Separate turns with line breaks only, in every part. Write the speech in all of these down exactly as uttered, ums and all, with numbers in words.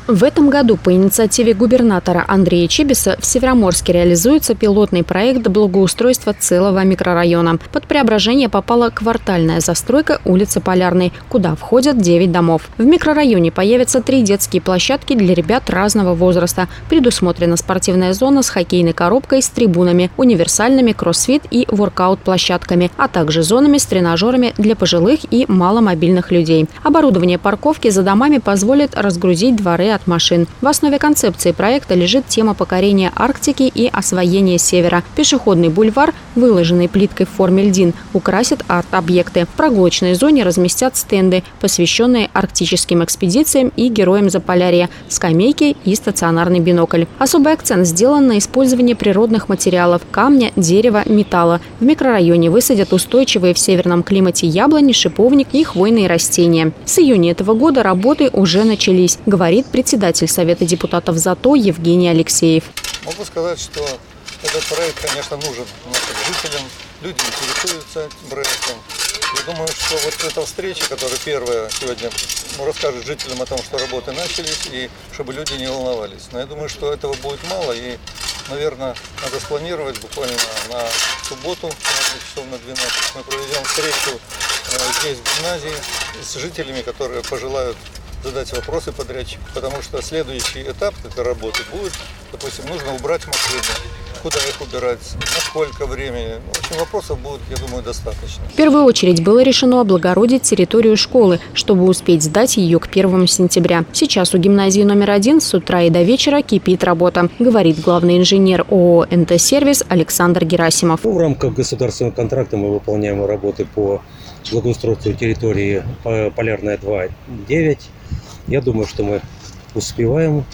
В этом году по инициативе губернатора Андрея Чибиса в Североморске реализуется пилотный проект благоустройства целого микрорайона. Под Преображение попала квартальная застройка улицы Полярной, куда входят девять домов. В микрорайоне появятся три детские площадки для ребят разного возраста. Предусмотрена спортивная зона с хоккейной коробкой, с трибунами, универсальными кроссфит и воркаут-площадками, а также зонами с тренажерами для пожилых и маломобильных людей. Оборудование парковки за домами позволит разгрузить дворы от машин. В основе концепции проекта лежит тема покорения Арктики и освоения Севера. Пешеходный бульвар, выложенный плиткой в форме льдин, украсит арт-объекты. В прогулочной зоне разместят стенды, посвященные арктическим экспедициям и героям Заполярья, скамейки и стационарный бинокль. Особый акцент сделан на использовании природных материалов – камня, дерева, металла. В микрорайоне высадят устойчивые в северном климате яблони, шиповник и хвойные растения. С июня этого года работы уже начались, говорит председатель Совета депутатов ЗАТО Евгений Алексеев.
Могу сказать, что этот проект, конечно, нужен нашим жителям. Люди интересуются проектом. Я думаю, что вот эта встреча, которая первая сегодня, ну, расскажет жителям о том, что работы начались, и чтобы люди не волновались. Но я думаю, что этого будет мало, и, наверное, надо спланировать буквально на субботу, часов на двенадцать. Мы проведем встречу здесь, в гимназии, с жителями, которые пожелают задать вопросы подрядчику, потому что следующий этап этой работы будет, допустим, нужно убрать машины, куда их убирать, на сколько времени. В общем, вопросов будет, я думаю, достаточно.
В первую очередь было решено облагородить территорию школы, чтобы успеть сдать ее к первому сентября. Сейчас у гимназии номер один с утра и до вечера кипит работа, говорит главный инженер ООО эн тэ сервис Александр Герасимов.
В рамках государственного контракта мы выполняем работы по благоустройству территории Полярная два девять. Я думаю, что мы успеваем.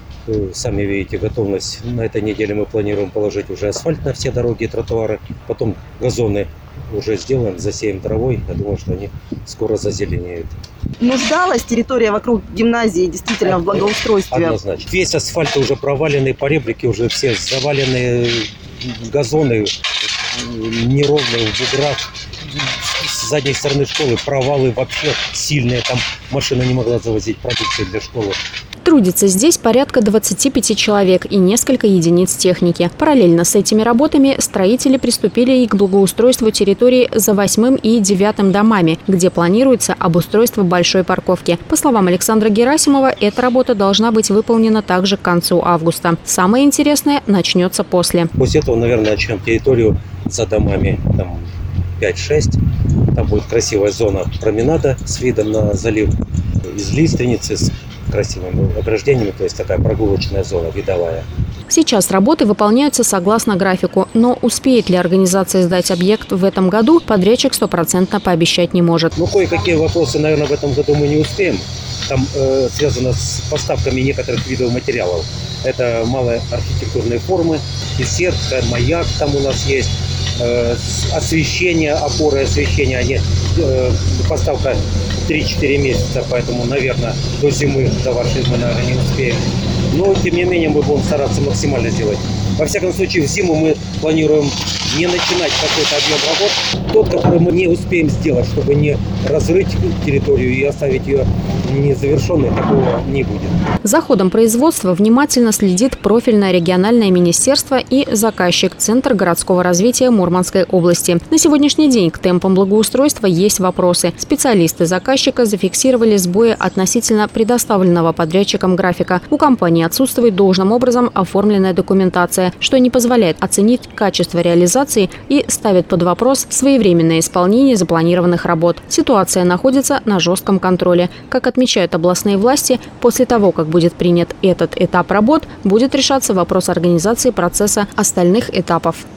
Сами видите готовность. На этой неделе мы планируем положить уже асфальт на все дороги и тротуары. Потом газоны уже сделаем, засеем травой. Я думаю, что они скоро зазеленеют.
Нуждалась территория вокруг гимназии действительно в благоустройстве?
Однозначно. Весь асфальт уже проваленный, по реплике уже все завалены, газоны неровные, в буграх. С задней стороны школы провалы вообще сильные. Там машина не могла завозить продукцию для школы.
Трудится здесь порядка двадцати пяти человек и несколько единиц техники. Параллельно с этими работами строители приступили и к благоустройству территории за восьмым и девятым домами, где планируется обустройство большой парковки. По словам Александра Герасимова, эта работа должна быть выполнена также к концу августа. Самое интересное начнется после.
После этого, наверное, начнем территорию за домами там пять-шесть. Там будет красивая зона променада с видом на залив из лиственницы, с красивыми ограждениями, то есть такая прогулочная зона, видовая.
Сейчас работы выполняются согласно графику, но успеет ли организация сдать объект в этом году, подрядчик стопроцентно пообещать не может.
Ну, кое-какие вопросы, наверное, в этом году мы не успеем. Там э, связано с поставками некоторых видов материалов. Это малые архитектурные формы, беседка, маяк там у нас есть. Освещение, опоры освещения, они, э, поставка три-четыре месяца, поэтому, наверное, до зимы, до вашей мы, наверное, не успеем. Но, тем не менее, мы будем стараться максимально сделать. Во всяком случае, в зиму мы планируем не начинать какой-то объем работ, тот, который мы не успеем сделать, чтобы не разрыть территорию и оставить ее незавершенной, такого не будет.
За ходом производства внимательно следит профильное региональное министерство и заказчик Центр городского развития Мурманской области. На сегодняшний день к темпам благоустройства есть вопросы. Специалисты заказчика зафиксировали сбои относительно предоставленного подрядчиком графика. У компании отсутствует должным образом оформленная документация, что не позволяет оценить качество реализации и ставит под вопрос своевременное исполнение запланированных работ. Ситуация находится на жестком контроле. Как отмечают областные власти, после того, как будет принят этот этап работ, будет решаться вопрос организации процесса остальных этапов.